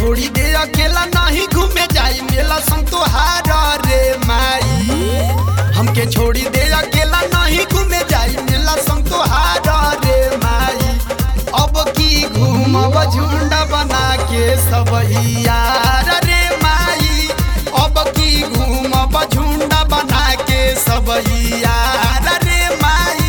छोड़ी दे अकेला नहीं घूमे जाई मेला संग तोहार रे माई। हमके छोड़ी दे अकेला नहीं घूमे जाई मेला संग तोहार रे माई। अब की घूमब झुंड बना के सब यार रे माई। अब की घूमब झुंड बना के सब यार रे माई।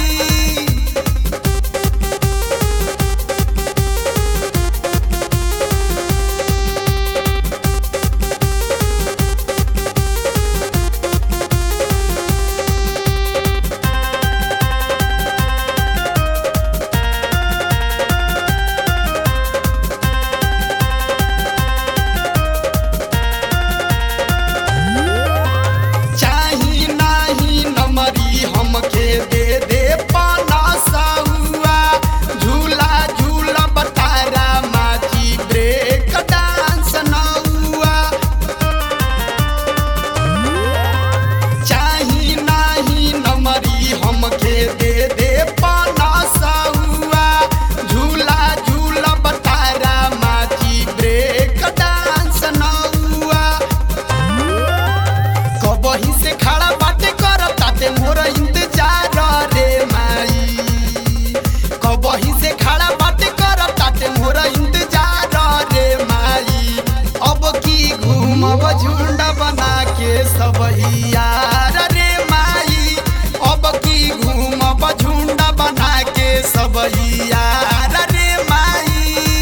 हमके दे दे पाना साहुआ झूला झूला बतारा माची ब्रेक डांस ना हुआ। चाही नाही नमरी हमके दे दे पाना साहुआ झूला झूला बतारा माची ब्रेक डांस ना हुआ। कबही से खड़ा बाटे कर ताते मोर इंतजार रे माई। कबही से खड़ा बाटे कर ताते मोर इंतजार रे माई। अब की घूमब झुंड बना के सब यार रे माई। अब की घूमब झुंड बना के सब यार रे माई।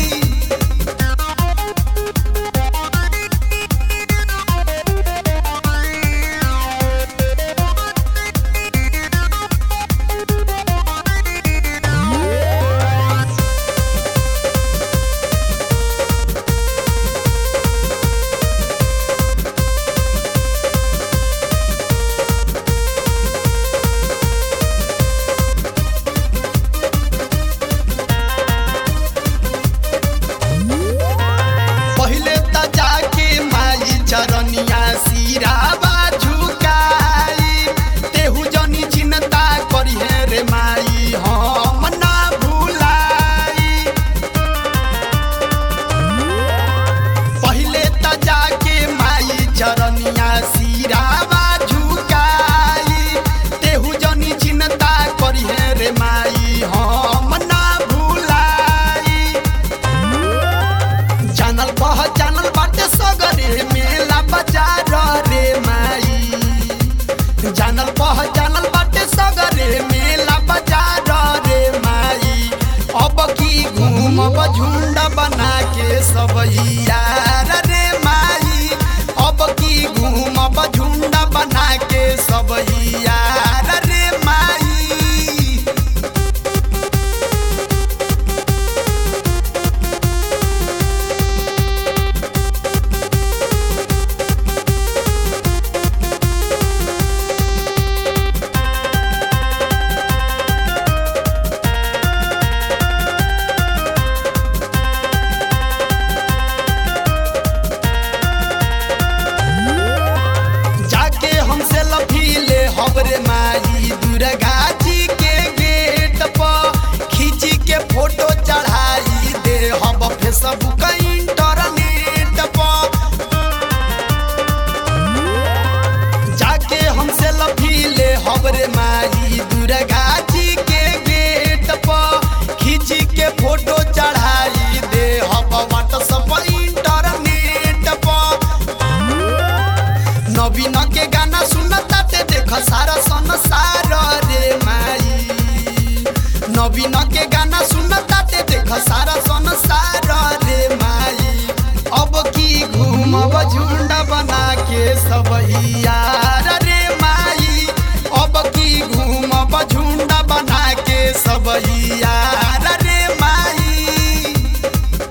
चरनिया सिरावा झुकाई तेहू जनी चिंता करी है रे माई। हम ना भुलाई पहले त जाके माई चरनिया सिरावा झुकाई तेहू जनी चिंता करी है रे माई। हम ना भुलाई जानल पहचानल बाटे सगरे मेला बाजार रे माई। जानल पहचानल बाटे सगरे मेला बाजार रे माई। अब की घूमब झुंड बना के सब यार रे माई। अब की घूमब झुंड बना के सब यार रे माई। हबरे माई दुर्गा जी के गेट पर खींची के फोटो चढ़ाई दे हब फेसबुक इंटरनेट पर। जाके हम सेल्फी ले हबरे माई दुर्गा जी के गेट पर खींची के फोटो चढ़ाई दे हब व्हाट्सएप इंटरनेट पर। नवीन के गाना सुनता देख सारा संसार रे माई। नवीन के गाना सुनता देख सारा संसार रे माई। अब की घूमब झुंड बना के सब यार